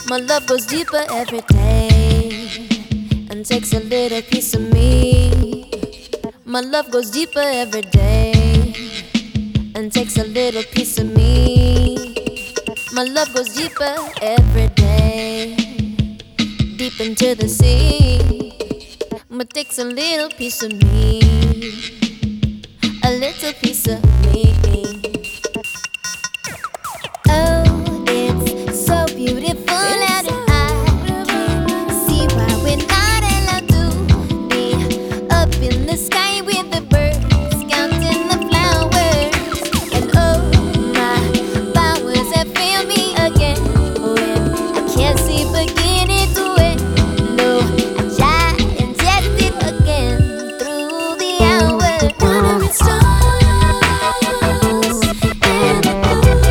My love goes deeper every day and takes a little piece of me. My love goes deeper every day and takes a little piece of me. My love goes deeper every day, deep into the sea. But takes a little piece of me, a little piece of me. Oh, it's so beautiful that I can't see why we're not allowed to be up in the sky with the birds, counting the flowers. And oh, my powers have failed me again when I can't see beginning to end. No, I try and test it again through the hours. Wandering stars and the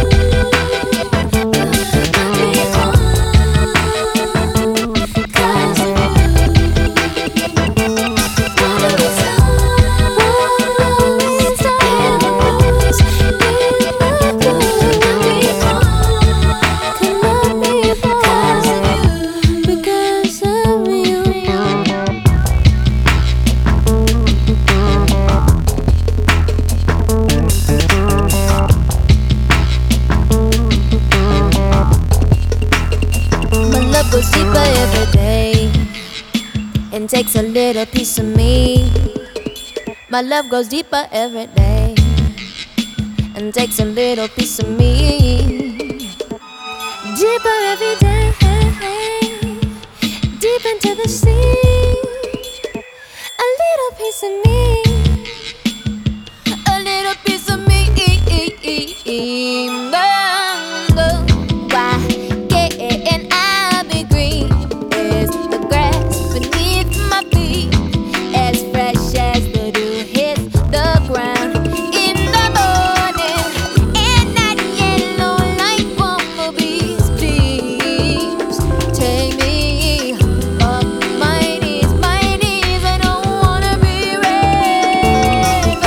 goes deeper every day and takes a little piece of me. My love goes deeper every day and takes a little piece of me. Deeper every day, deep into the sea. A little piece of me, a little piece of me. Why can't I be green? Is the grass beneath my feet as fresh as the dew hits the ground in the morning? And that yellow light bumblebees, please take me up my knees. I don't wanna be raised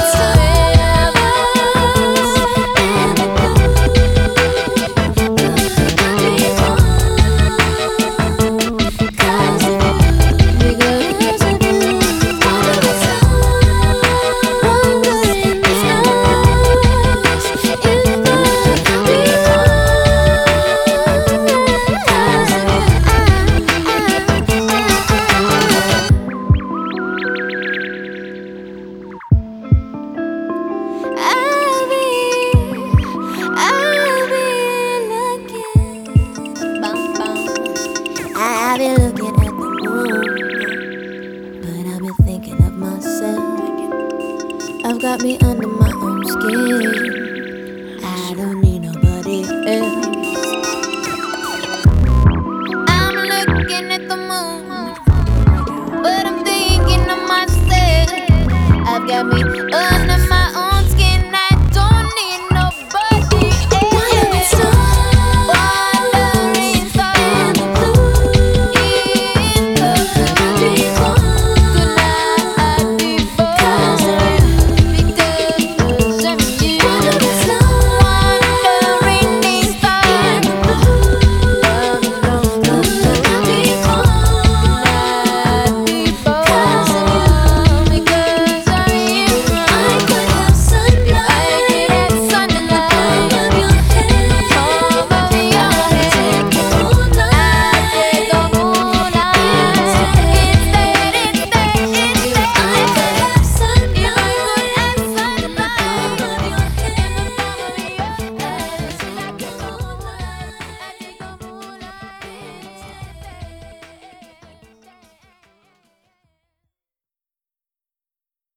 I've been looking at the moon, but I've been thinking of myself. I've got me under my own skin.